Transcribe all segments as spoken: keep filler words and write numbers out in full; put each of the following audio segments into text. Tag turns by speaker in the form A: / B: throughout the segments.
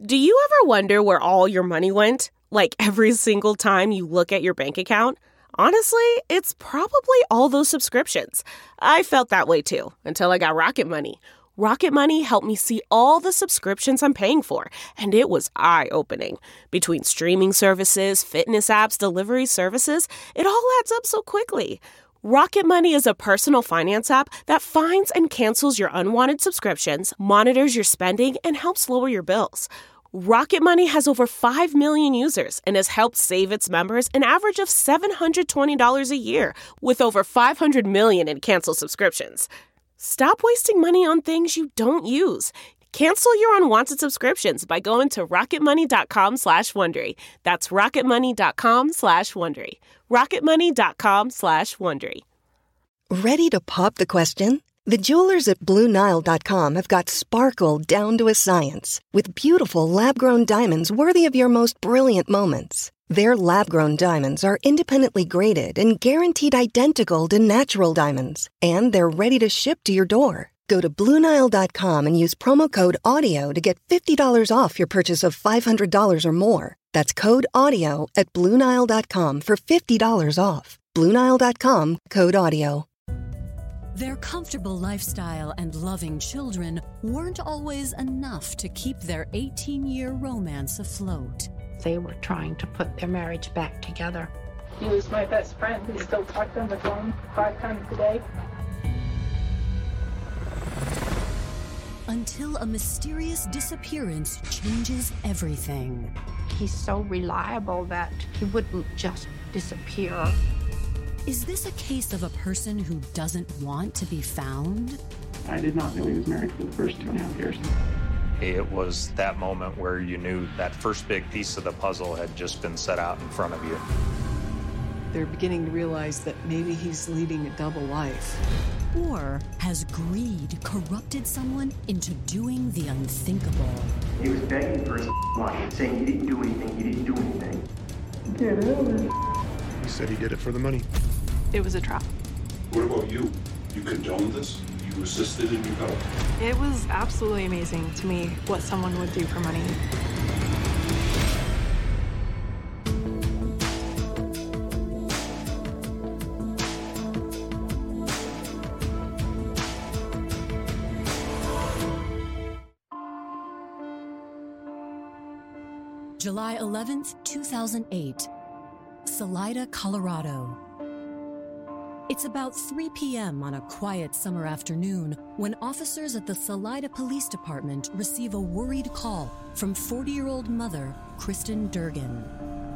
A: Do you ever wonder where all your money went? Like every single time you look at your bank account? Honestly, it's probably all those subscriptions. I felt that way too, until I got Rocket Money. Rocket Money helped me see all the subscriptions I'm paying for, and it was eye-opening. Between streaming services, fitness apps, delivery services, it all adds up so quickly. Rocket Money is a personal finance app that finds and cancels your unwanted subscriptions, monitors your spending, and helps lower your bills. Rocket Money has over five million users and has helped save its members an average of seven hundred twenty dollars a year, with over five hundred million in canceled subscriptions. Stop wasting money on things you don't use. Cancel your unwanted subscriptions by going to rocketmoney.com slash Wondery. That's rocketmoney.com slash Wondery. rocketmoney.com slash Wondery.
B: Ready to pop the question? The jewelers at Blue Nile dot com have got sparkle down to a science with beautiful lab-grown diamonds worthy of your most brilliant moments. Their lab-grown diamonds are independently graded and guaranteed identical to natural diamonds, and they're ready to ship to your door. Go to Blue Nile dot com and use promo code AUDIO to get fifty dollars off your purchase of five hundred dollars or more. That's code AUDIO at Blue Nile dot com for fifty dollars off. Blue Nile dot com, code AUDIO.
C: Their comfortable lifestyle and loving children weren't always enough to keep their eighteen-year romance afloat.
D: They were trying to put their marriage back together.
E: He was my best friend. We still talked on the phone five times a day.
C: Until a mysterious disappearance changes everything.
D: He's so reliable that he wouldn't just disappear.
C: Is this a case of a person who doesn't want to be found?
F: I did not know he was married for the first two and a half years.
G: It was that moment where you knew that first big piece of the puzzle had just been set out in front of you.
H: They're beginning to realize that maybe he's leading a double life.
C: Or has greed corrupted someone into doing the unthinkable?
I: He was begging for his money, saying he didn't do anything, he didn't do anything.
E: Get it.
J: He said he did it for the money.
K: It was a trap.
L: What about you? You condoned this? You assisted and you helped?
K: It was absolutely amazing to me what someone would do for money.
C: July eleventh, two thousand eight, Salida, Colorado. It's about three p.m. on a quiet summer afternoon when officers at the Salida Police Department receive a worried call from forty-year-old mother, Kristen Durgan.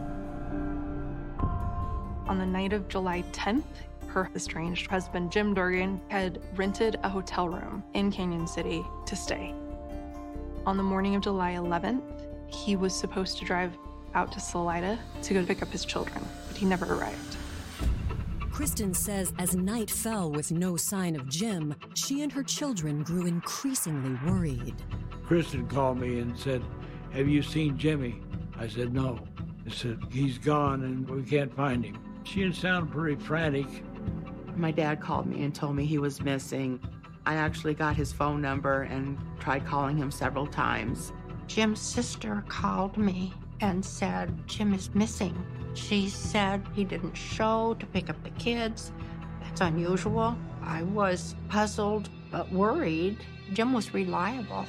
K: On the night of July tenth, her estranged husband, Jim Durgan, had rented a hotel room in Canyon City to stay. On the morning of July eleventh, he was supposed to drive out to Salida to go pick up his children, but he never arrived.
C: Kristen says as night fell with no sign of Jim, she and her children grew increasingly worried.
M: Kristen called me and said, "Have you seen Jimmy?" I said, "No." I said, "He's gone and we can't find him." She didn't sound pretty frantic.
N: My dad called me and told me he was missing. I actually got his phone number and tried calling him several times.
D: Jim's sister called me and said, Jim is missing. She said he didn't show to pick up the kids. That's unusual. I was puzzled but worried. Jim was reliable.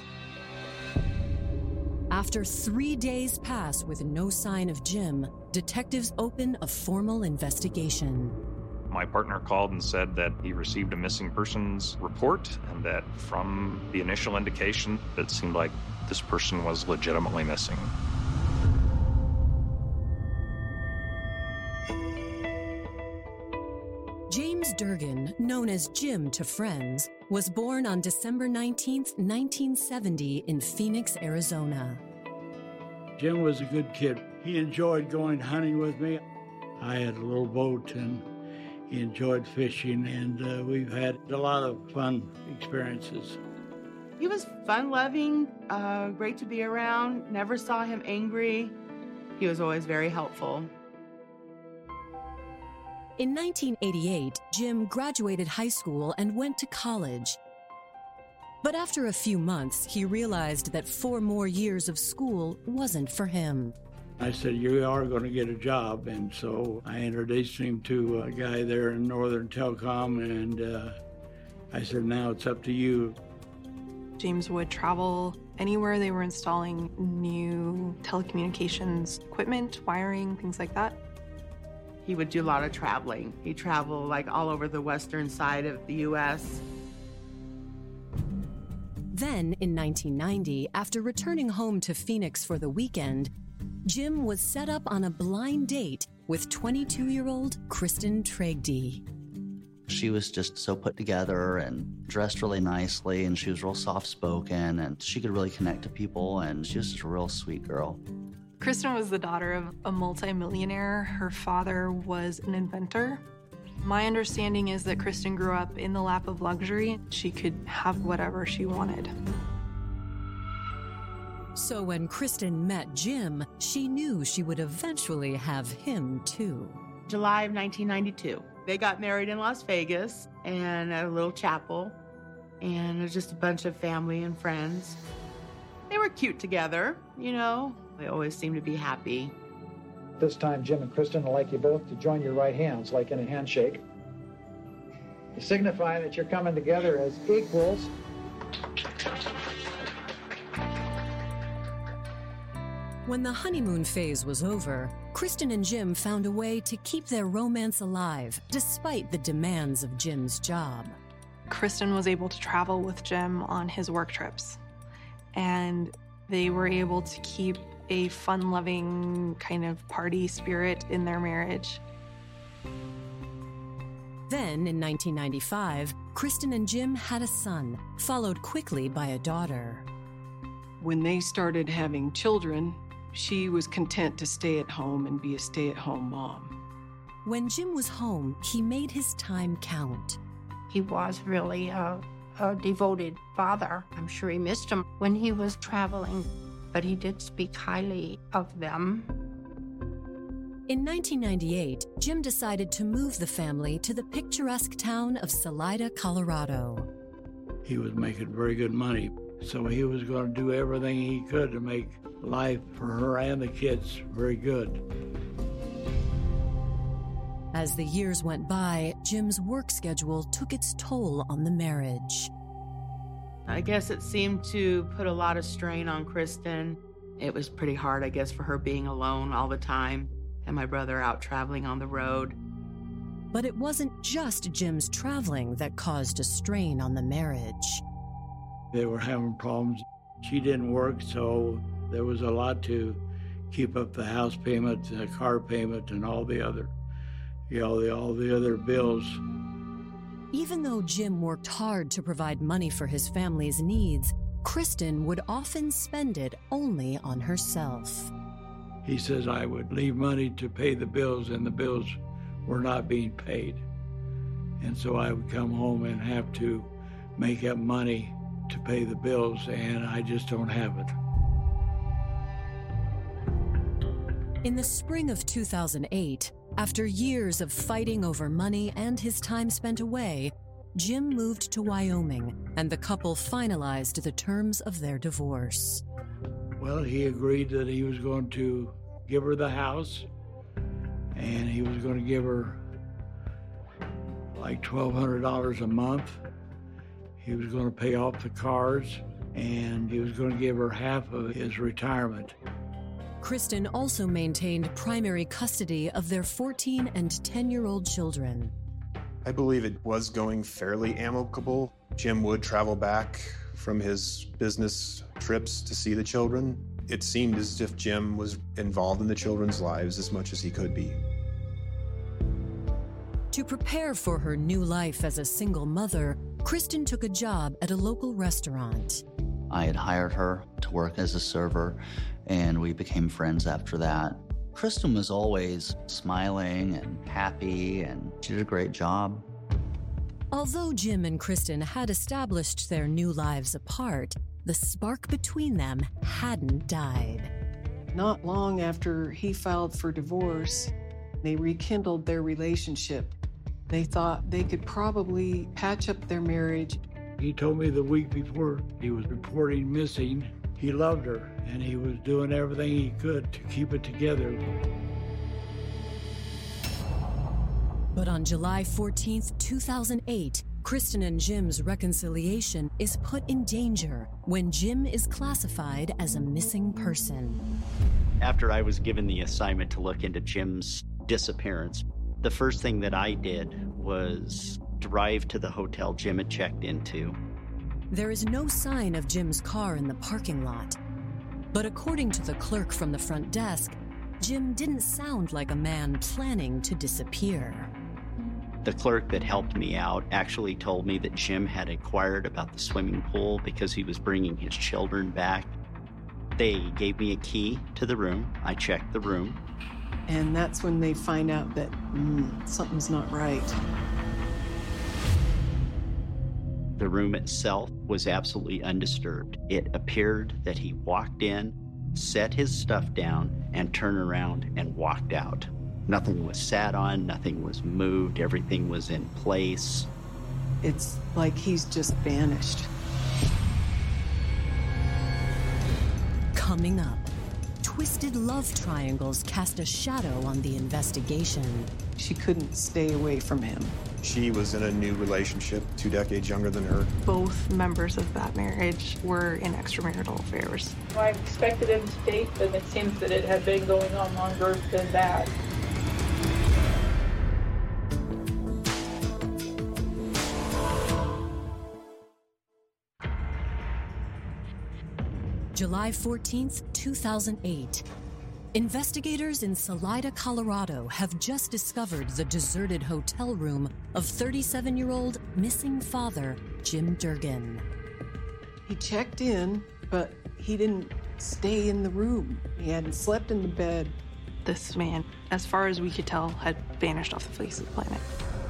C: After three days pass with no sign of Jim, detectives open a formal investigation.
G: My partner called and said that he received a missing persons report and that from the initial indication, it seemed like this person was legitimately missing.
C: James Durgan, known as Jim to friends, was born on December nineteenth, nineteen seventy in Phoenix, Arizona.
M: Jim was a good kid. He enjoyed going hunting with me. I had a little boat and he enjoyed fishing, and uh, we've had a lot of fun experiences.
N: He was fun-loving, uh, great to be around, never saw him angry. He was always very helpful.
C: In nineteen eighty-eight, Jim graduated high school and went to college. But after a few months, he realized that four more years of school wasn't for him.
M: I said, you are going to get a job. And so I introduced him to a guy there in Northern Telecom, and uh, I said, now it's up to you.
K: James would travel anywhere they were installing new telecommunications equipment, wiring, things like that.
N: He would do a lot of traveling. He'd travel like all over the western side of the U S
C: Then, in nineteen ninety, after returning home to Phoenix for the weekend, Jim was set up on a blind date with twenty-two-year-old Kristen Tragedy.
O: She was just so put together and dressed really nicely, and she was real soft-spoken, and she could really connect to people, and she was just a real sweet girl.
K: Kristen was the daughter of a multimillionaire. Her father was an inventor. My understanding is that Kristen grew up in the lap of luxury. She could have whatever she wanted.
C: So when Kristen met Jim, she knew she would eventually have him too.
N: July of nineteen ninety-two. They got married in Las Vegas and at a little chapel, and it was just a bunch of family and friends. They were cute together, you know. They always seemed to be happy.
P: This time, Jim and Kristen would like you both to join your right hands, like in a handshake, to signify that you're coming together as equals.
C: When the honeymoon phase was over, Kristen and Jim found a way to keep their romance alive, despite the demands of Jim's job.
K: Kristen was able to travel with Jim on his work trips, and they were able to keep a fun-loving kind of party spirit in their marriage.
C: Then, in nineteen ninety-five, Kristen and Jim had a son, followed quickly by a daughter.
H: When they started having children, she was content to stay at home and be a stay-at-home mom.
C: When Jim was home, he made his time count.
D: He was really a, a devoted father. I'm sure he missed him when he was traveling, but he did speak highly of them.
C: In nineteen ninety-eight, Jim decided to move the family to the picturesque town of Salida, Colorado.
M: He was making very good money, so he was going to do everything he could to make life for her and the kids very good.
C: As the years went by, Jim's work schedule took its toll on the marriage.
N: I guess it seemed to put a lot of strain on Kristen. It was pretty hard, I guess, for her being alone all the time and my brother out traveling on the road.
C: But it wasn't just Jim's traveling that caused a strain on the marriage.
M: They were having problems. She didn't work, so there was a lot to keep up the house payment, the car payment, and all the other, you know, the, all the other bills.
C: Even though Jim worked hard to provide money for his family's needs, Kristen would often spend it only on herself.
M: He says I would leave money to pay the bills, and the bills were not being paid. And so I would come home and have to make up money to pay the bills, and I just don't have it.
C: In the spring of two thousand eight, after years of fighting over money and his time spent away, Jim moved to Wyoming, and the couple finalized the terms of their divorce.
M: Well, he agreed that he was going to give her the house, and he was going to give her like twelve hundred dollars a month. He was going to pay off the cars, and he was going to give her half of his retirement.
C: Kristen also maintained primary custody of their fourteen and ten-year-old children.
J: I believe it was going fairly amicable. Jim would travel back from his business trips to see the children. It seemed as if Jim was involved in the children's lives as much as he could be.
C: To prepare for her new life as a single mother, Kristen took a job at a local restaurant.
O: I had hired her to work as a server, and we became friends after that. Kristen was always smiling and happy, and she did a great job.
C: Although Jim and Kristen had established their new lives apart, the spark between them hadn't died.
H: Not long after he filed for divorce, they rekindled their relationship. They thought they could probably patch up their marriage
M: He told me the week before he was reporting missing, he loved her, and he was doing everything he could to keep it together.
C: But on July fourteenth, two thousand eight, Kristen and Jim's reconciliation is put in danger when Jim is classified as a missing person.
Q: After I was given the assignment to look into Jim's disappearance, the first thing that I did was drive to the hotel Jim had checked into.
C: There is no sign of Jim's car in the parking lot. But according to the clerk from the front desk, Jim didn't sound like a man planning to disappear.
Q: The clerk that helped me out actually told me that Jim had inquired about the swimming pool because he was bringing his children back. They gave me a key to the room. I checked the room.
H: And that's when they find out that mm, something's not right.
Q: The room itself was absolutely undisturbed. It appeared that he walked in, set his stuff down, and turned around and walked out. Nothing was sat on, nothing was moved, everything was in place.
H: It's like he's just vanished.
C: Coming up, twisted love triangles cast a shadow on the investigation.
H: She couldn't stay away from him.
J: She was in a new relationship, two decades younger than her.
K: Both members of that marriage were in extramarital affairs.
E: I expected him to date, but it seems that it had been going on longer than that.
C: July fourteenth, two thousand eight. Investigators in Salida, Colorado have just discovered the deserted hotel room of thirty-seven-year-old missing father, Jim Durgan.
H: He checked in, but he didn't stay in the room. He hadn't slept in the bed.
K: This man, as far as we could tell, had vanished off the face of the planet.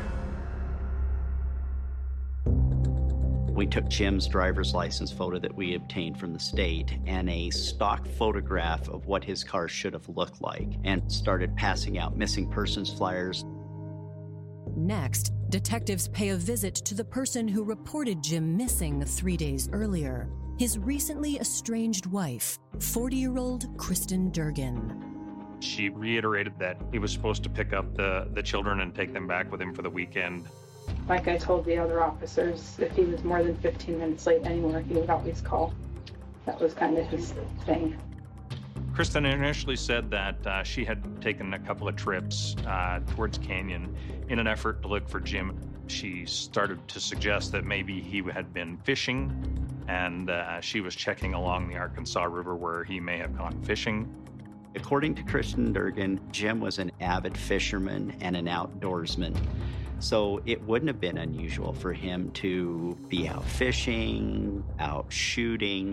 Q: We took Jim's driver's license photo that we obtained from the state and a stock photograph of what his car should have looked like and started passing out missing persons flyers.
C: Next, detectives pay a visit to the person who reported Jim missing three days earlier, his recently estranged wife, forty-year-old Kristen Durgan.
G: She reiterated that he was supposed to pick up the, the children and take them back with him for the weekend.
E: Like I told the other officers, if he was more than fifteen minutes late anywhere, he would always call. That was kind of his thing.
G: Kristen initially said that uh, she had taken a couple of trips uh, towards Canyon in an effort to look for Jim. She started to suggest that maybe he had been fishing, and uh, she was checking along the Arkansas River where he may have gone fishing.
Q: According to Kristen Durgan, Jim was an avid fisherman and an outdoorsman. So it wouldn't have been unusual for him to be out fishing, out shooting.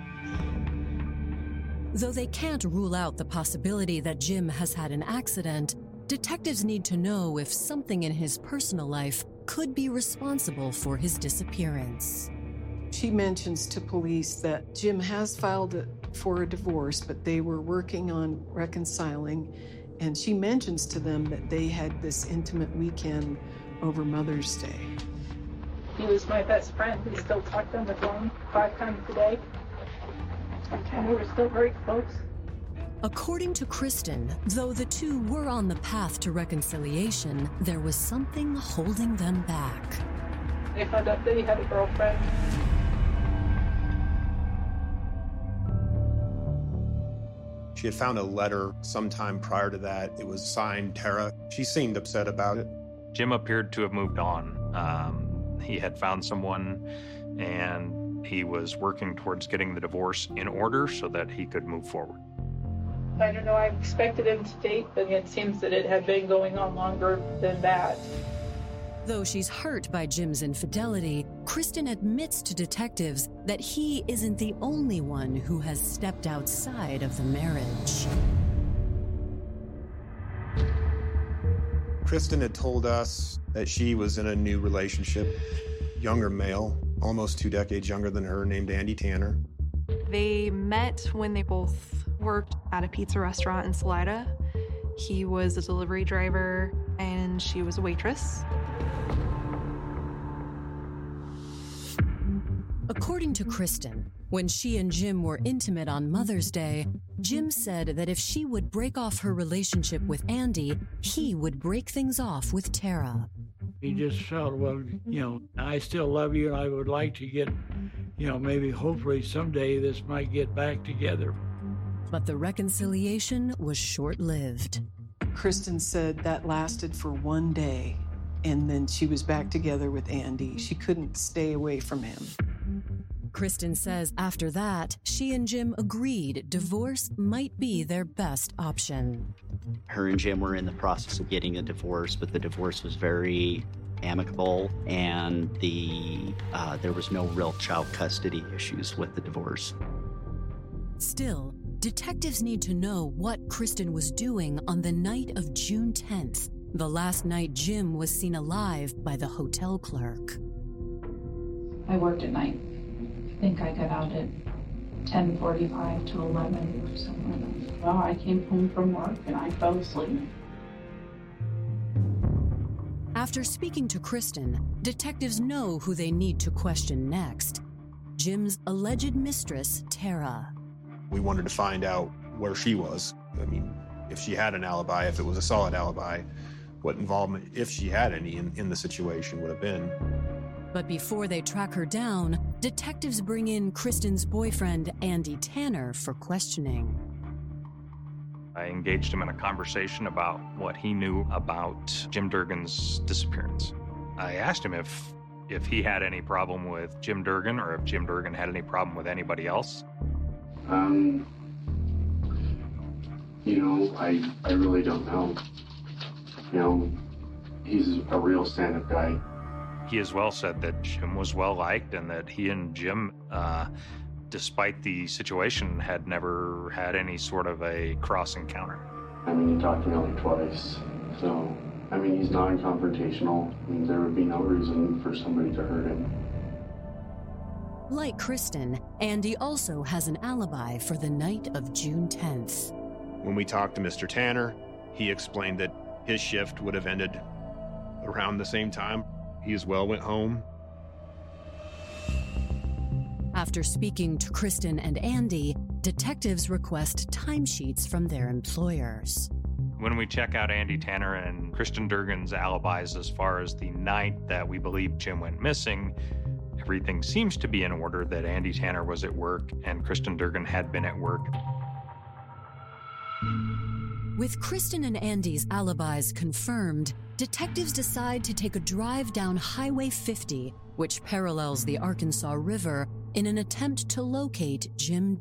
C: Though they can't rule out the possibility that Jim has had an accident, detectives need to know if something in his personal life could be responsible for his disappearance.
H: She mentions to police that Jim has filed for a divorce, but they were working on reconciling. And she mentions to them that they had this intimate weekend over Mother's Day.
E: He was my best friend. We still talked on the phone five times a day. And we were still very close.
C: According to Kristen, though the two were on the path to reconciliation, there was something holding them back.
E: They found out that he had a girlfriend.
J: She had found a letter sometime prior to that. It was signed Tara. She seemed upset about it.
G: Jim appeared to have moved on. Um, he had found someone, and he was working towards getting the divorce in order so that he could move forward.
E: I don't know, I expected him to date, but it seems that it had been going on longer than that.
C: Though she's hurt by Jim's infidelity, Kristen admits to detectives that he isn't the only one who has stepped outside of the marriage.
J: Kristen had told us that she was in a new relationship, younger male, almost two decades younger than her, named Andy Tanner.
K: They met when they both worked at a pizza restaurant in Salida. He was a delivery driver and she was a waitress.
C: According to Kristen, when she and Jim were intimate on Mother's Day, Jim said that if she would break off her relationship with Andy, he would break things off with Tara.
M: He just felt, well, you know, I still love you and I would like to get, you know, maybe hopefully someday this might get back together.
C: But the reconciliation was short-lived.
H: Kristen said that lasted for one day, and then she was back together with Andy. She couldn't stay away from him.
C: Kristen says after that, she and Jim agreed divorce might be their best option.
Q: Her and Jim were in the process of getting a divorce, but the divorce was very amicable, and the uh, there was no real child custody issues with the divorce.
C: Still, detectives need to know what Kristen was doing on the night of June tenth, the last night Jim was seen alive by the hotel clerk.
E: I worked at night. I think I got out at ten forty-five to eleven or something. Well, I came home from work and I fell asleep.
C: After speaking to Kristen, detectives know who they need to question next. Jim's alleged mistress, Tara.
J: We wanted to find out where she was. I mean, if she had an alibi, if it was a solid alibi, what involvement, if she had any, in, in the situation would have been.
C: But before they track her down, detectives bring in Kristen's boyfriend, Andy Tanner, for questioning.
G: I engaged him in a conversation about what he knew about Jim Durgan's disappearance. I asked him if if he had any problem with Jim Durgan or if Jim Durgan had any problem with anybody else.
L: Um, you know, I, I really don't know. You know, he's a real stand-up guy.
G: He as well said that Jim was well-liked and that he and Jim, uh, despite the situation, had never had any sort of a cross encounter.
L: I mean, he talked to me only twice, so, I mean, he's non-confrontational, and there would be no reason for somebody to hurt him.
C: Like Kristen, Andy also has an alibi for the night of June tenth.
J: When we talked to Mister Tanner, he explained that his shift would have ended around the same time. He as well went home.
C: After speaking to Kristen and Andy, detectives request timesheets from their employers.
G: When we check out Andy Tanner and Kristen Durgan's alibis as far as the night that we believe Jim went missing, everything seems to be in order, that Andy Tanner was at work and Kristen Durgan had been at work.
C: With Kristen and Andy's alibis confirmed, detectives decide to take a drive down Highway fifty, which parallels the Arkansas River, in an attempt to locate Jim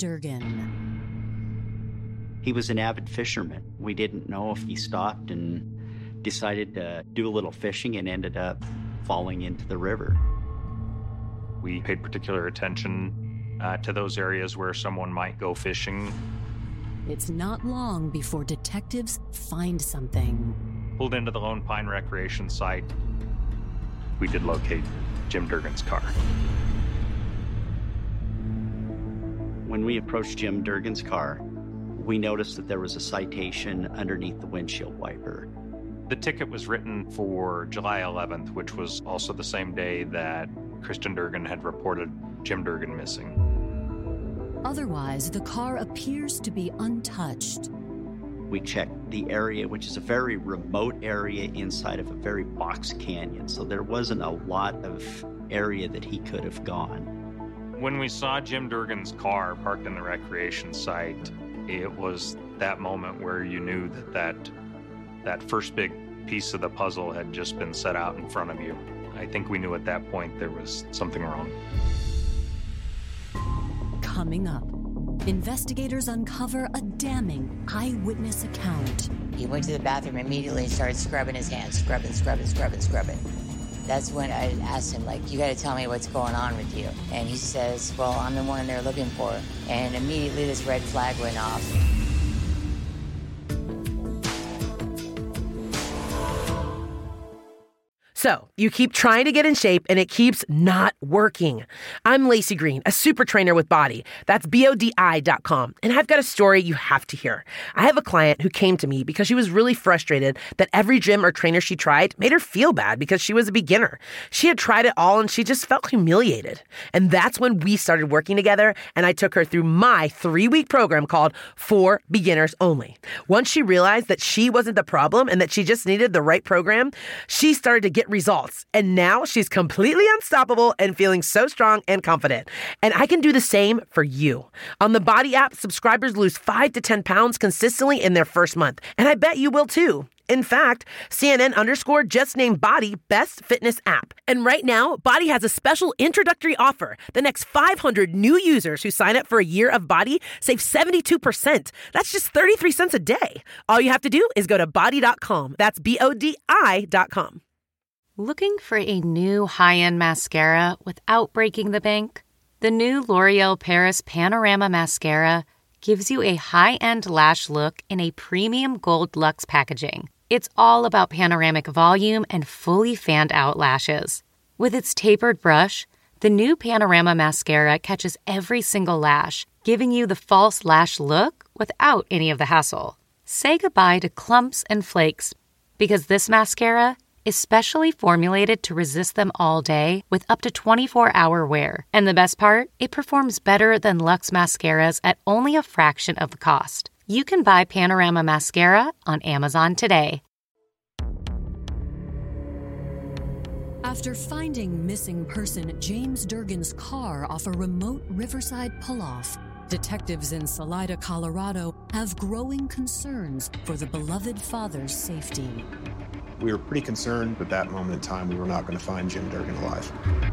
C: Durgan.
Q: He was an avid fisherman. We didn't know if he stopped and decided to do a little fishing and ended up falling into the river.
G: We paid particular attention uh, to those areas where someone might go fishing.
C: It's not long before detectives find something.
G: Pulled into the Lone Pine Recreation site. We did locate Jim Durgan's car.
Q: When we approached Jim Durgan's car, we noticed that there was a citation underneath the windshield wiper.
G: The ticket was written for July eleventh, which was also the same day that Kristen Durgan had reported Jim Durgan missing.
C: Otherwise, the car appears to be untouched.
Q: We checked the area, which is a very remote area inside of a very box canyon, so there wasn't a lot of area that he could have gone.
G: When we saw Jim Durgan's car parked in the recreation site, it was that moment where you knew that that, that first big piece of the puzzle had just been set out in front of you. I think we knew at that point there was something wrong.
C: Coming up, investigators uncover a damning eyewitness account.
R: He went to the bathroom immediately and started scrubbing his hands, scrubbing, scrubbing, scrubbing, scrubbing. That's when I asked him, like, you got to tell me what's going on with you. And he says, well, I'm the one they're looking for. And immediately this red flag went off.
S: So, you keep trying to get in shape and it keeps not working. I'm Lacey Green, a super trainer with Body. That's B O D I dot com. And I've got a story you have to hear. I have a client who came to me because she was really frustrated that every gym or trainer she tried made her feel bad because she was a beginner. She had tried it all and she just felt humiliated. And that's when we started working together and I took her through my three-week program called For Beginners Only. Once she realized that she wasn't the problem and that she just needed the right program, she started to get results. And now she's completely unstoppable and feeling so strong and confident. And I can do the same for you. On the Body app, subscribers lose five to ten pounds consistently in their first month. And I bet you will too. In fact, C N N underscore just named Body Best Fitness App. And right now, Body has a special introductory offer. The next five hundred new users who sign up for a year of Body save seventy-two percent. That's just thirty-three cents a day. All you have to do is go to body dot com. That's B O D I dot com.
T: Looking for a new high-end mascara without breaking the bank? The new L'Oreal Paris Panorama Mascara gives you a high-end lash look in a premium gold luxe packaging. It's all about panoramic volume and fully fanned-out lashes. With its tapered brush, the new Panorama Mascara catches every single lash, giving you the false lash look without any of the hassle. Say goodbye to clumps and flakes, because this mascara is specially formulated to resist them all day with up to twenty-four hour wear. And the best part? It performs better than Luxe mascaras at only a fraction of the cost. You can buy Panorama Mascara on Amazon today.
C: After finding missing person James Durgan's car off a remote riverside pull-off, detectives in Salida, Colorado have growing concerns for the beloved father's safety.
J: We were pretty concerned at that moment in time we were not going to find Jim Durgan alive.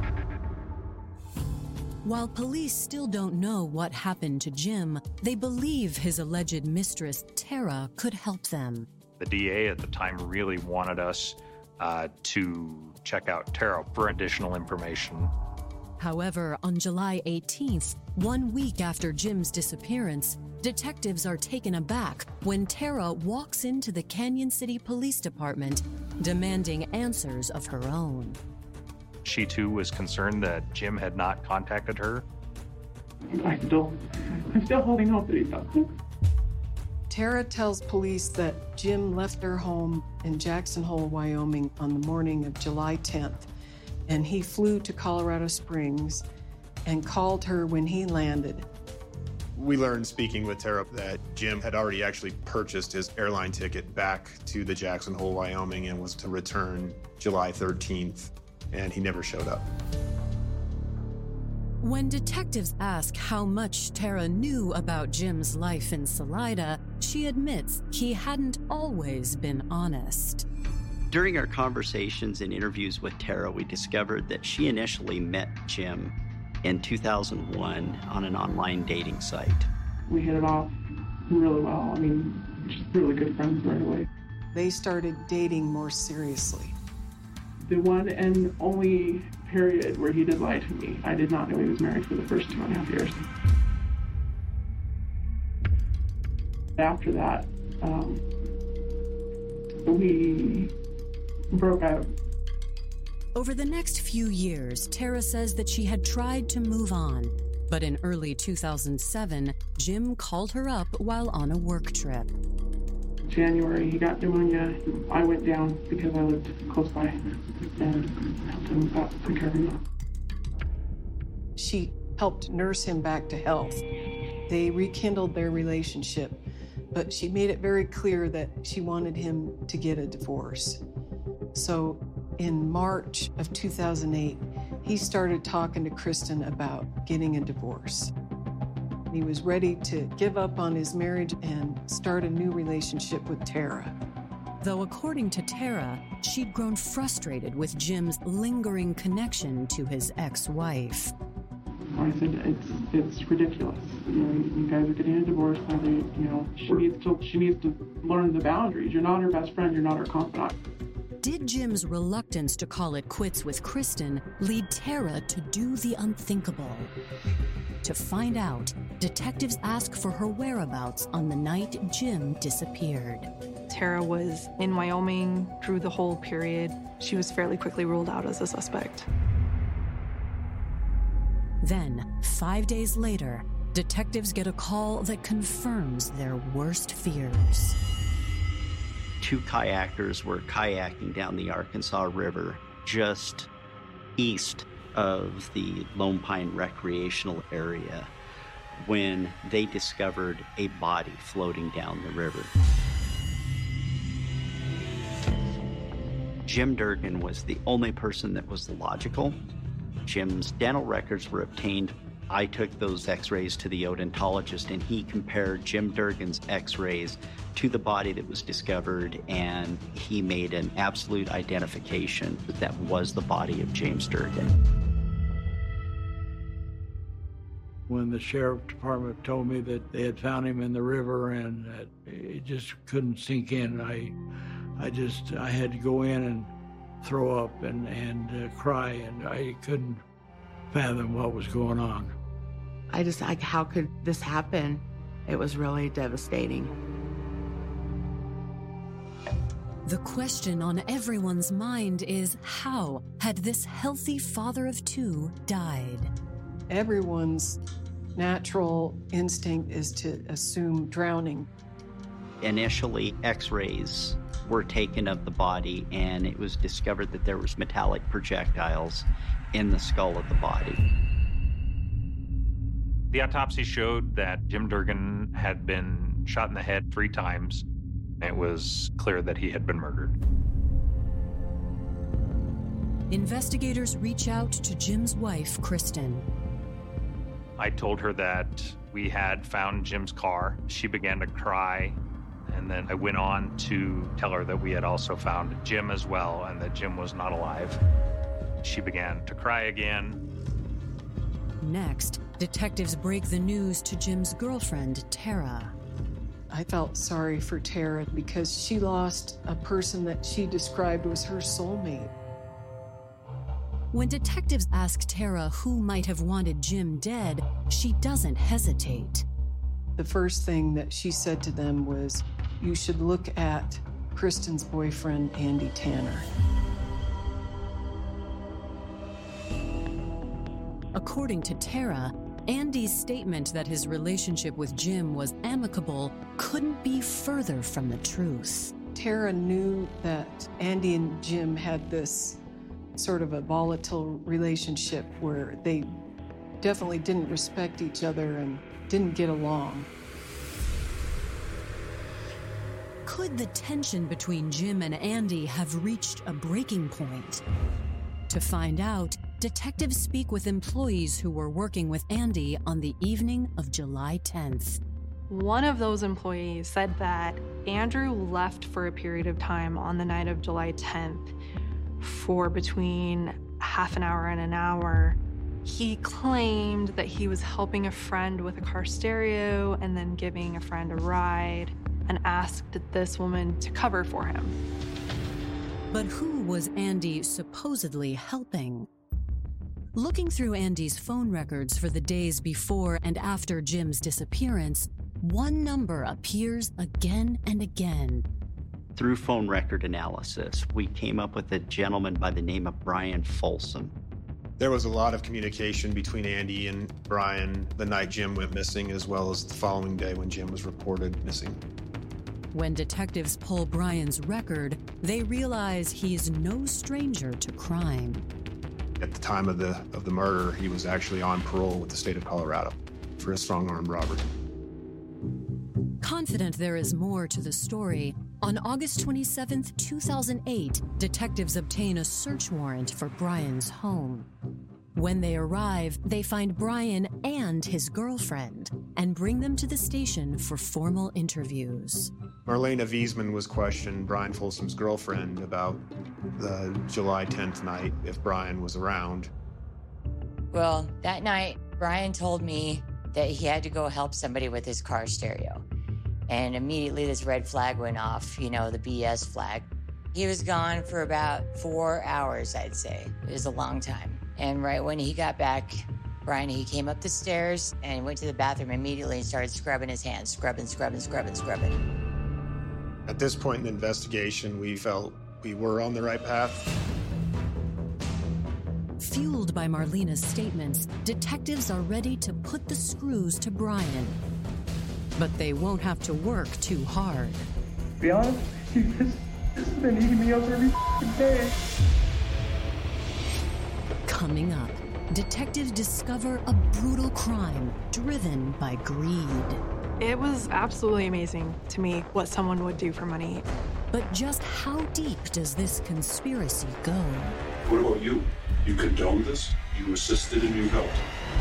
C: While police still don't know what happened to Jim, they believe his alleged mistress, Tara, could help them.
G: The D A at the time really wanted us uh, to check out Tara for additional information.
C: However, on July eighteenth, one week after Jim's disappearance, detectives are taken aback when Tara walks into the Canyon City Police Department demanding answers of her own.
G: She too was concerned that Jim had not contacted her.
F: I still, I'm still holding hope that he's up.
H: Tara tells police that Jim left their home in Jackson Hole, Wyoming on the morning of July tenth, and he flew to Colorado Springs and called her when he landed.
J: We learned, speaking with Tara, that Jim had already actually purchased his airline ticket back to the Jackson Hole, Wyoming, and was to return July thirteenth, and he never showed up.
C: When detectives ask how much Tara knew about Jim's life in Salida, she admits he hadn't always been honest.
Q: During our conversations and interviews with Tara, we discovered that she initially met Jim in two thousand one on an online dating site.
F: We hit it off really well. I mean, just really good friends right away.
H: They started dating more seriously.
F: The one and only period where he did lie to me, I did not know he was married for the first two and a half years. After that, um, we broke up.
C: Over the next few years, Tara says that she had tried to move on, but in early two thousand seven, Jim called her up while on a work trip.
F: January, he got pneumonia. I went down because I lived close by and helped him out, took care of him.
H: She helped nurse him back to health. They rekindled their relationship, but she made it very clear that she wanted him to get a divorce. So in March of two thousand eight, he started talking to Kristen about getting a divorce. He was ready to give up on his marriage and start a new relationship with Tara.
C: Though according to Tara, she'd grown frustrated with Jim's lingering connection to his ex-wife.
F: I said, it's it's ridiculous. You know, you guys are getting a divorce. Now they, you know, she needs to she needs to learn the boundaries. You're not her best friend. You're not her confidant.
C: Did Jim's reluctance to call it quits with Kristen lead Tara to do the unthinkable? To find out, detectives ask for her whereabouts on the night Jim disappeared.
K: Tara was in Wyoming through the whole period. She was fairly quickly ruled out as a suspect.
C: Then, five days later, detectives get a call that confirms their worst fears.
Q: Two kayakers were kayaking down the Arkansas River just east of the Lone Pine recreational area when they discovered a body floating down the river. Jim Durgan was the only person that was logical. Jim's dental records were obtained. I took those x-rays to the odontologist, and he compared Jim Durgan's x-rays to the body that was discovered, and he made an absolute identification that that was the body of James Durgan.
M: When the sheriff department told me that they had found him in the river and that it just couldn't sink in, I, I just, I had to go in and throw up and, and uh, cry, and I couldn't fathom what was going on.
N: I just, like, how could this happen? It was really devastating.
C: The question on everyone's mind is, how had this healthy father of two died?
H: Everyone's natural instinct is to assume drowning.
Q: Initially, x-rays were taken of the body, and it was discovered that there was metallic projectiles in the skull of the body.
G: The autopsy showed that Jim Durgan had been shot in the head three times. It was clear that he had been murdered.
C: Investigators reach out to Jim's wife, Kristen.
G: I told her that we had found Jim's car. She began to cry, and then I went on to tell her that we had also found Jim as well, and that Jim was not alive. She began to cry again.
C: Next, detectives break the news to Jim's girlfriend, Tara.
H: I felt sorry for Tara because she lost a person that she described was her soulmate.
C: When detectives ask Tara who might have wanted Jim dead, she doesn't hesitate.
H: The first thing that she said to them was, "You should look at Kristen's boyfriend, Andy Tanner."
C: According to Tara, Andy's statement that his relationship with Jim was amicable couldn't be further from the truth.
H: Tara knew that Andy and Jim had this sort of a volatile relationship where they definitely didn't respect each other and didn't get along.
C: Could the tension between Jim and Andy have reached a breaking point? To find out, detectives speak with employees who were working with Andy on the evening of July tenth.
K: One of those employees said that Andrew left for a period of time on the night of July tenth for between half an hour and an hour. He claimed that he was helping a friend with a car stereo and then giving a friend a ride, and asked this woman to cover for him.
C: But who was Andy supposedly helping? Looking through Andy's phone records for the days before and after Jim's disappearance, one number appears again and again.
Q: Through phone record analysis, we came up with a gentleman by the name of Brian Folsom.
J: There was a lot of communication between Andy and Brian the night Jim went missing, as well as the following day when Jim was reported missing.
C: When detectives pull Brian's record, they realize he's no stranger to crime.
J: At the time of the of the murder, he was actually on parole with the state of Colorado for a strong-armed robbery.
C: Confident there is more to the story, on August twenty-seventh, two thousand eight, detectives obtain a search warrant for Brian's home. When they arrive, they find Brian and his girlfriend and bring them to the station for formal interviews.
J: Marlena Wiesman was questioned, Brian Folsom's girlfriend, about the July tenth night, if Brian was around.
R: Well, that night, Brian told me that he had to go help somebody with his car stereo. And immediately this red flag went off, you know, the B S flag. He was gone for about four hours, I'd say. It was a long time. And right when he got back, Brian, he came up the stairs and went to the bathroom immediately and started scrubbing his hands, scrubbing, scrubbing, scrubbing, scrubbing.
J: At this point in the investigation, we felt we were on the right path.
C: Fueled by Marlena's statements, detectives are ready to put the screws to Brian. But they won't have to work too hard.
I: To be honest, this, this has been eating me up every day.
C: Coming up, detectives discover a brutal crime driven by greed.
K: It was absolutely amazing to me what someone would do for money.
C: But just how deep does this conspiracy go?
U: What about you? You condoned this? You assisted and you helped?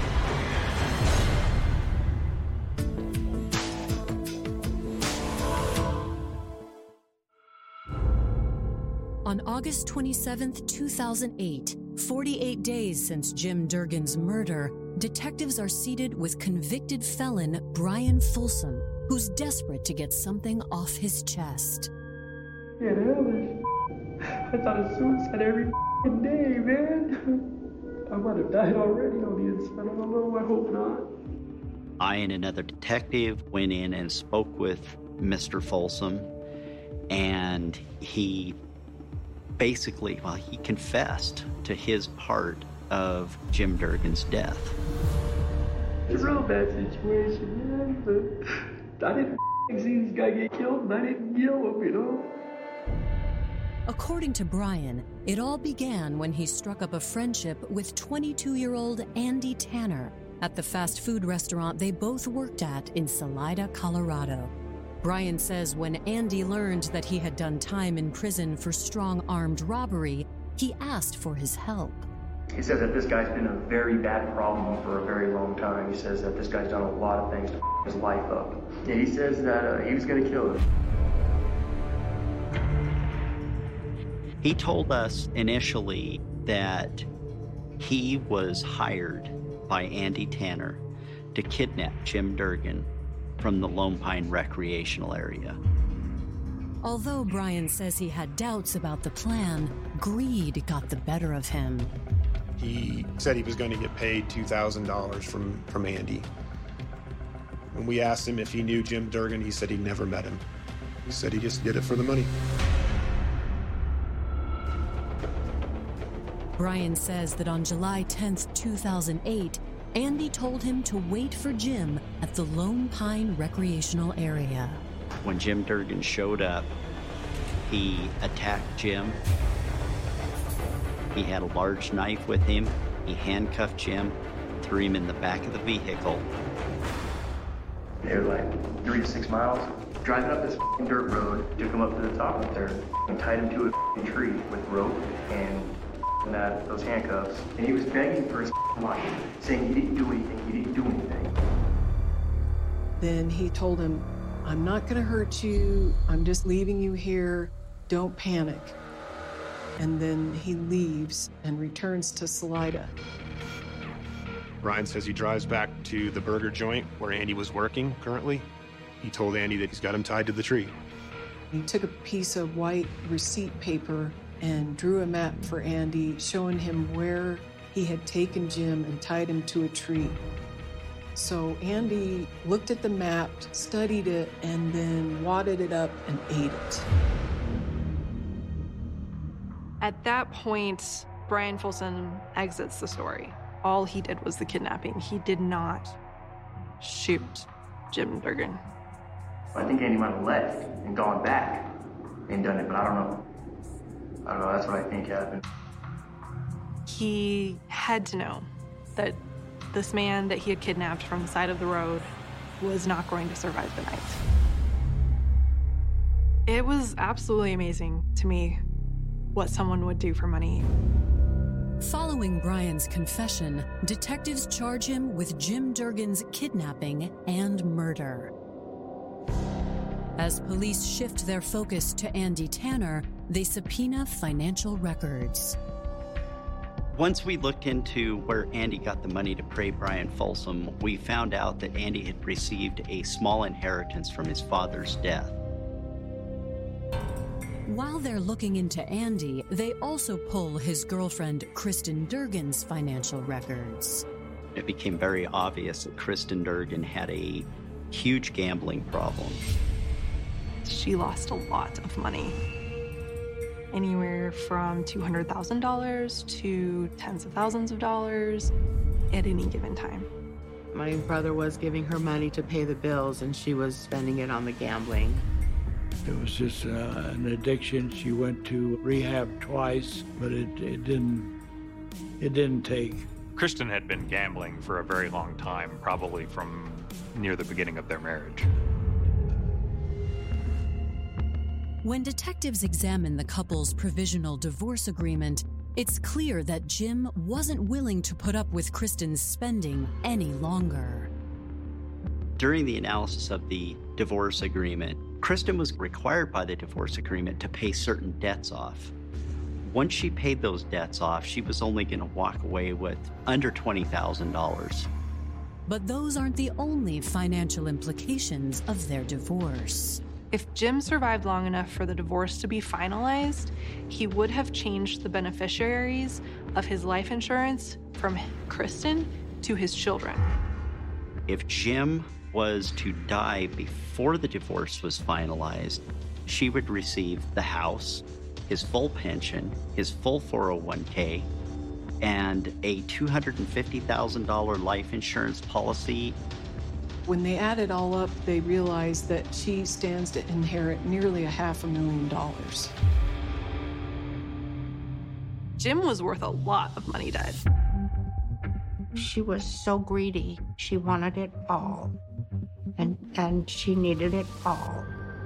C: On August twenty-seventh, two thousand eight, forty-eight days since Jim Durgan's murder, detectives are seated with convicted felon Brian Folsom, who's desperate to get something off his chest.
I: Yeah, the hell is I thought of suicide every day, man. I might have died already on the inside. I don't know. I hope not.
Q: I and another detective went in and spoke with Mister Folsom, and he basically, well, he confessed to his part of Jim Durgan's death.
I: It's a real bad situation, man, but I didn't see this guy get killed, and I didn't kill him, you know?
C: According to Brian, it all began when he struck up a friendship with twenty-two-year-old Andy Tanner at the fast food restaurant they both worked at in Salida, Colorado. Brian says when Andy learned that he had done time in prison for strong armed robbery, he asked for his help.
I: He says that this guy's been a very bad problem for a very long time. He says that this guy's done a lot of things to f his life up. And he says that uh, he was going to kill him.
Q: He told us initially that he was hired by Andy Tanner to kidnap Jim Durgan from the Lone Pine recreational area.
C: Although Brian says he had doubts about the plan, greed got the better of him.
J: He said he was going to get paid two thousand dollars from, from Andy. When we asked him if he knew Jim Durgan, he said he never met him. He said he just did it for the money.
C: Brian says that on July tenth, two thousand eight, Andy told him to wait for Jim at the Lone Pine recreational area.
Q: When Jim Durgan showed up, he attacked Jim. He had a large knife with him. He handcuffed Jim, threw him in the back of the vehicle.
I: They were like three to six miles, driving up this dirt road, took him up to the top up there and tied him to a tree with rope and that those handcuffs. And he was begging for his life, saying he didn't do anything, he didn't do anything.
H: Then he told him, I'm not going to hurt you. I'm just leaving you here. Don't panic. And then he leaves and returns to Salida.
J: Brian says he drives back to the burger joint where Andy was working currently. He told Andy that he's got him tied to the tree.
H: He took a piece of white receipt paper and drew a map for Andy, showing him where he had taken Jim and tied him to a tree. So Andy looked at the map, studied it, and then wadded it up and ate it.
K: At that point, Brian Folsom exits the story. All he did was the kidnapping. He did not shoot Jim Durgan.
I: I think Andy might have left and gone back and done it, but I don't know. I don't know, that's what I think happened.
K: He had to know that this man that he had kidnapped from the side of the road was not going to survive the night. It was absolutely amazing to me what someone would do for money.
C: Following Brian's confession, detectives charge him with Jim Durgan's kidnapping and murder. As police shift their focus to Andy Tanner, they subpoena financial records.
Q: Once we looked into where Andy got the money to pay Brian Folsom, we found out that Andy had received a small inheritance from his father's death.
C: While they're looking into Andy, they also pull his girlfriend Kristen Durgan's financial records.
Q: It became very obvious that Kristen Durgan had a huge gambling problem.
K: she lost a lot of money. Anywhere from two hundred thousand dollars to tens of thousands of dollars at any given time.
N: My brother was giving her money to pay the bills, and she was spending it on the gambling.
M: It was just uh, an addiction. She went to rehab twice, but it, it didn't it didn't take.
G: Kristen had been gambling for a very long time, probably from near the beginning of their marriage.
C: When detectives examine the couple's provisional divorce agreement, it's clear that Jim wasn't willing to put up with Kristen's spending any longer.
Q: During the analysis of the divorce agreement, Kristen was required by the divorce agreement to pay certain debts off. Once she paid those debts off, she was only going to walk away with under twenty thousand dollars.
C: But those aren't the only financial implications of their divorce.
K: If Jim survived long enough for the divorce to be finalized, he would have changed the beneficiaries of his life insurance from Kristen to his children.
Q: If Jim was to die before the divorce was finalized, she would receive the house, his full pension, his full four oh one k, and a two hundred fifty thousand dollars life insurance policy.
H: When they add it all up, they realize that she stands to inherit nearly a half a million dollars.
K: Jim was worth a lot of money dead.
D: She was so greedy. She wanted it all. And, and she needed it all.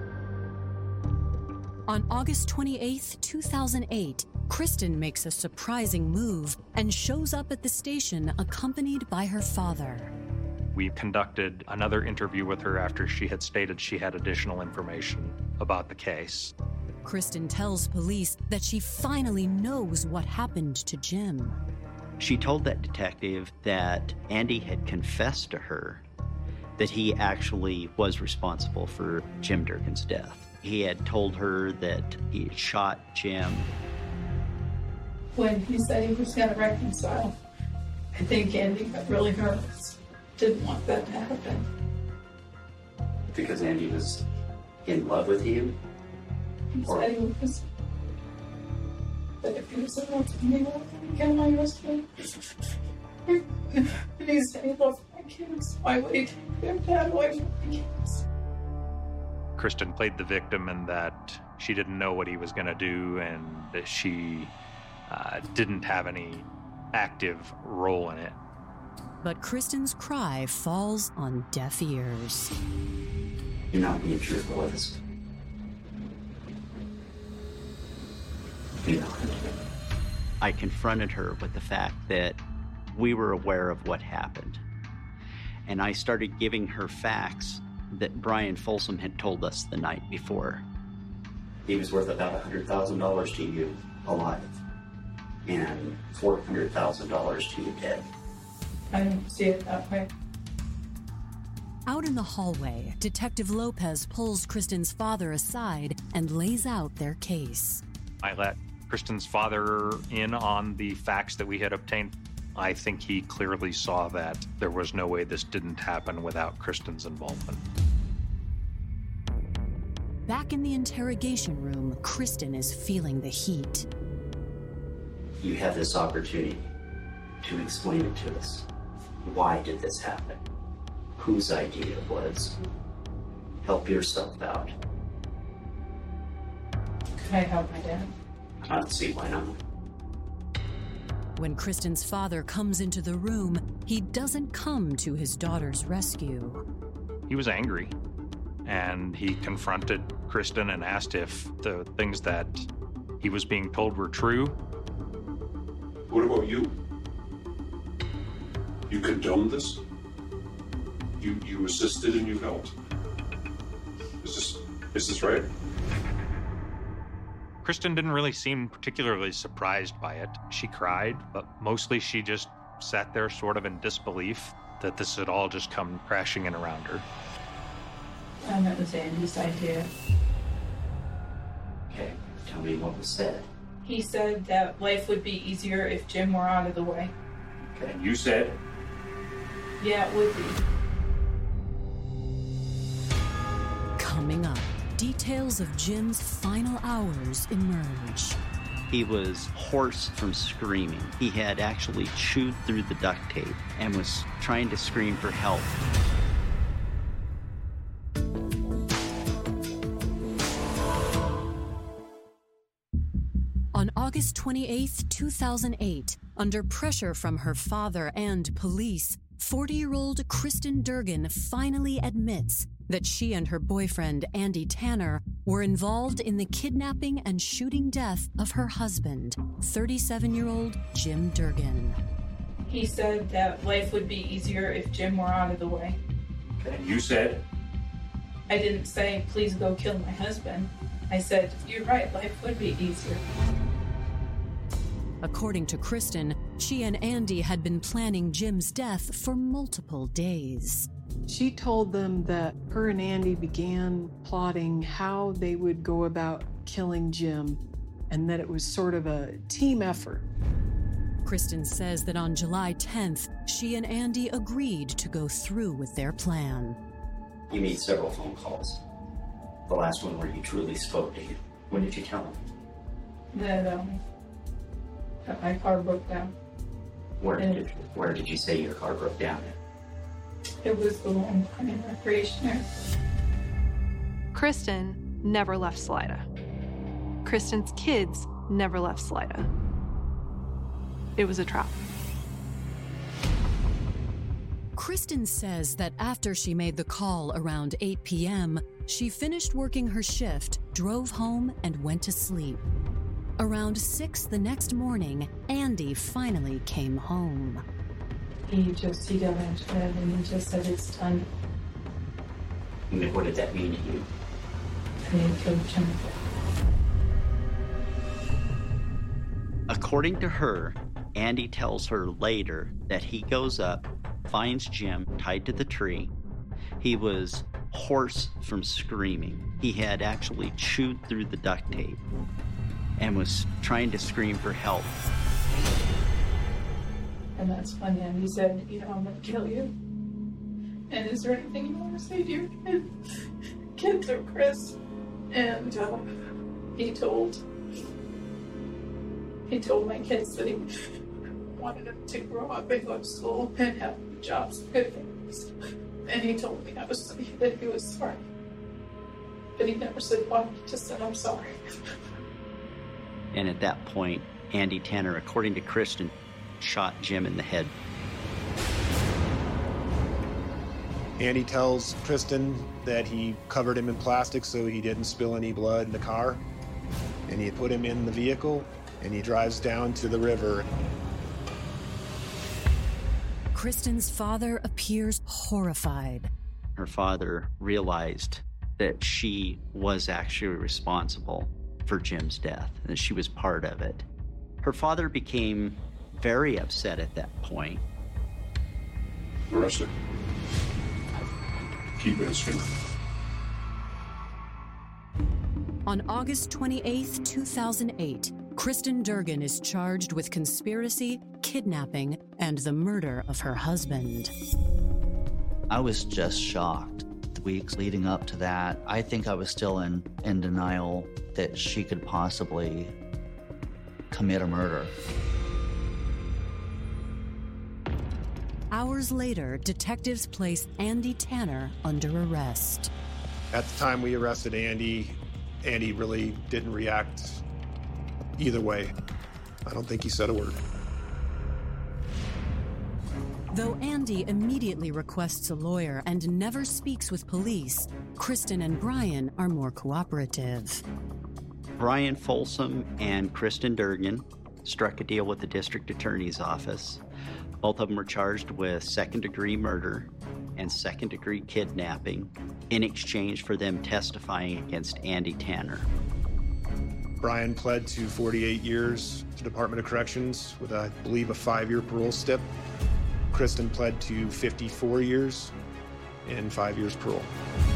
C: On August twenty-eighth, two thousand eight, Kristen makes a surprising move and shows up at the station accompanied by her father.
G: We conducted another interview with her after she had stated she had additional information about the case.
C: Kristen tells police that she finally knows what happened to Jim.
Q: She told that detective that Andy had confessed to her that he actually was responsible for Jim Durkin's death. He had told her that he had shot Jim.
E: When he said he was going to reconcile, I think Andy got really nervous. Didn't want that to happen.
Q: Because Andy was in love with you?
E: He or... said he was. But if he was in love with me, why would he kill my husband? If he said he loved my kids, why would he take their dad away from my kids?
G: Kristen played the victim in that she didn't know what he was going to do, and that she uh, didn't have any active role in it.
C: But Kristen's cry falls on deaf ears.
Q: You're not being truthful with us. You're not. I confronted her with the fact that we were aware of what happened. And I started giving her facts that Brian Folsom had told us the night before. He was worth about one hundred thousand dollars to you alive, and four hundred thousand dollars to you dead.
E: I don't see it that way.
C: Out in the hallway, Detective Lopez pulls Kristen's father aside and lays out their case.
G: I let Kristen's father in on the facts that we had obtained. I think he clearly saw that there was no way this didn't happen without Kristen's involvement.
C: Back in the interrogation room, Kristen is feeling the heat.
Q: You have this opportunity to explain it to us. Why did this happen? Whose idea it was? Help yourself out.
E: Could I help my dad?
Q: I don't see why not.
C: When Kristen's father comes into the room, he doesn't come to his daughter's rescue.
G: He was angry, and he confronted Kristen and asked if the things that he was being told were true.
U: What about you? You condoned this? You you assisted and you helped? Is this is this right?
G: Kristen didn't really seem particularly surprised by it. She cried, but mostly she just sat there sort of in disbelief that this had all just come crashing in around her.
E: And that was Andy's idea.
Q: Okay, tell me what was said.
E: He said that life would be easier if Jim were out of the way.
Q: Okay, and you said?
E: Yeah, it would be.
C: Coming up, details of Jim's final hours emerge.
Q: He was hoarse from screaming. He had actually chewed through the duct tape and was trying to scream for help.
C: On August twenty-eighth, two thousand eight, under pressure from her father and police, forty-year-old Kristen Durgan finally admits that she and her boyfriend, Andy Tanner, were involved in the kidnapping and shooting death of her husband, thirty-seven-year-old Jim Durgan.
E: He said that life would be easier if Jim were out of the way.
U: And you said?
E: I didn't say, please go kill my husband. I said, you're right, life would be easier.
C: According to Kristen, she and Andy had been planning Jim's death for multiple days.
H: She told them that her and Andy began plotting how they would go about killing Jim, and that it was sort of a team effort.
C: Kristen says that on July tenth, she and Andy agreed to go through with their plan.
Q: You made several phone calls. The last one where you truly spoke to him. When did you tell him?
E: That, um, that my car broke down.
Q: Where did, where did you say your car broke down?
E: It was the Lone Pine Recreation Area.
K: Kristen never left Salida. Kristen's kids never left Salida. It was a trap.
C: Kristen says that after she made the call around eight p.m., she finished working her shift, drove home, and went to sleep. Around six the next morning, Andy finally came home.
E: He just, he got into bed and he just said it's time.
Q: And what did that mean to you?
E: I need to kill Jim.
Q: According to her, Andy tells her later that he goes up, finds Jim tied to the tree. He was hoarse from screaming. He had actually chewed through the duct tape and was trying to scream for help.
E: And that's when Andy said, you know, I'm going to kill you. And is there anything you want to say to your kid? Kids or Chris? And uh, he told, he told my kids that he wanted them to grow up and go to school and have jobs, good things. And he told me I was, that he was sorry. But he never said why, he just said, I'm sorry.
Q: And at that point, Andy Tanner, according to Kristen, shot Jim in the head.
J: Andy tells Kristen that he covered him in plastic so he didn't spill any blood in the car. And he put him in the vehicle, and he drives down to the river.
C: Kristen's father appears horrified.
Q: Her father realized that she was actually responsible for Jim's death, and that she was part of it. Her father became very upset at that point.
U: Arrest her. Keep asking.
C: On August twenty-eighth, two thousand eight, Kristen Durgan is charged with conspiracy, kidnapping, and the murder of her husband.
O: I was just shocked. The weeks leading up to that, I think I was still in, in denial that she could possibly commit a murder.
C: Hours later, detectives place Andy Tanner under arrest.
J: At the time we arrested Andy, Andy really didn't react either way. I don't think he said a word.
C: Though Andy immediately requests a lawyer and never speaks with police, Kristen and Brian are more cooperative.
Q: Brian Folsom and Kristen Durgan struck a deal with the district attorney's office. Both of them were charged with second-degree murder and second-degree kidnapping in exchange for them testifying against Andy Tanner.
J: Brian pled to forty-eight years to Department of Corrections with, I believe, a five-year parole stip. Kristen pled to fifty-four years and five years parole.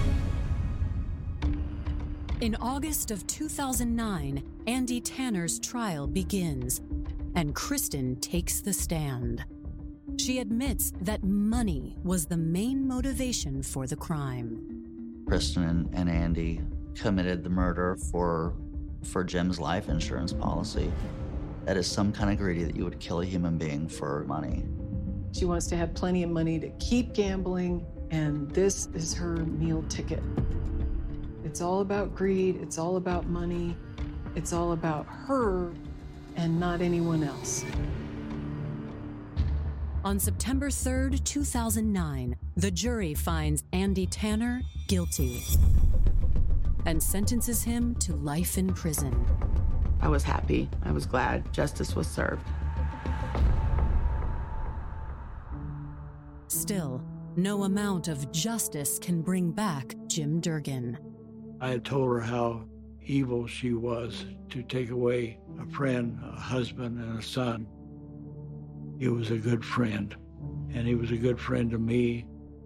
C: In August of two thousand nine, Andy Tanner's trial begins, and Kristen takes the stand. She admits that money was the main motivation for the crime.
O: Kristen and, and Andy committed the murder for for Jim's life insurance policy. That is some kind of greedy that you would kill a human being for money.
H: She wants to have plenty of money to keep gambling, and this is her meal ticket. It's all about greed, it's all about money, it's all about her and not anyone else.
C: On September third, two thousand nine, the jury finds Andy Tanner guilty and sentences him to life in prison.
N: I was happy. I was glad justice was served.
C: Still, no amount of justice can bring back Jim Durgan.
M: I had told her how evil she was to take away a friend, a husband, and a son. He was a good friend, and he was a good friend to me.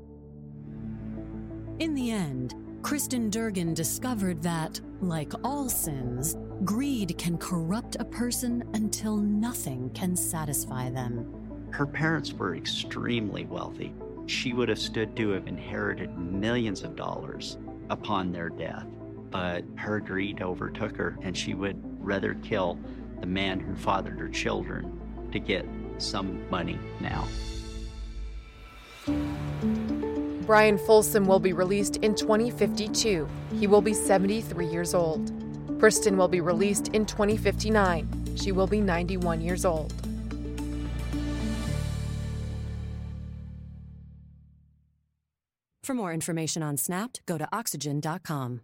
C: In the end, Kristen Durgan discovered that, like all sins, greed can corrupt a person until nothing can satisfy them.
Q: Her parents were extremely wealthy. She would have stood to have inherited millions of dollars upon their death, but her greed overtook her, and she would rather kill the man who fathered her children to get some money now.
A: Brian Folsom will be released in twenty fifty-two. He will be seventy-three years old. Kristen will be released in twenty fifty-nine. She will be ninety-one years old.
C: For more information on Snapped, go to oxygen dot com.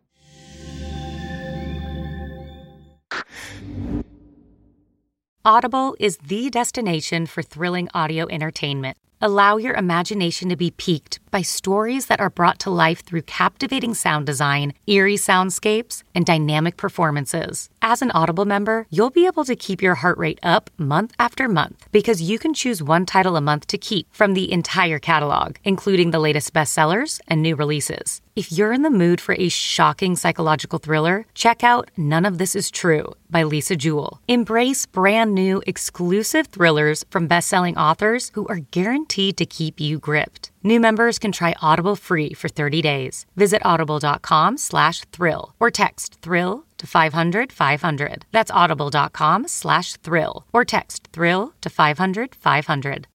T: Audible is the destination for thrilling audio entertainment. Allow your imagination to be piqued by stories that are brought to life through captivating sound design, eerie soundscapes, and dynamic performances. As an Audible member, you'll be able to keep your heart rate up month after month because you can choose one title a month to keep from the entire catalog, including the latest bestsellers and new releases. If you're in the mood for a shocking psychological thriller, check out None of This Is True by Lisa Jewell. Embrace brand new exclusive thrillers from best-selling authors who are guaranteed to keep you gripped. New members can try Audible free for thirty days. Visit audible.com slash thrill or text thrill to five hundred five hundred. That's audible.com slash thrill or text thrill to five hundred five hundred.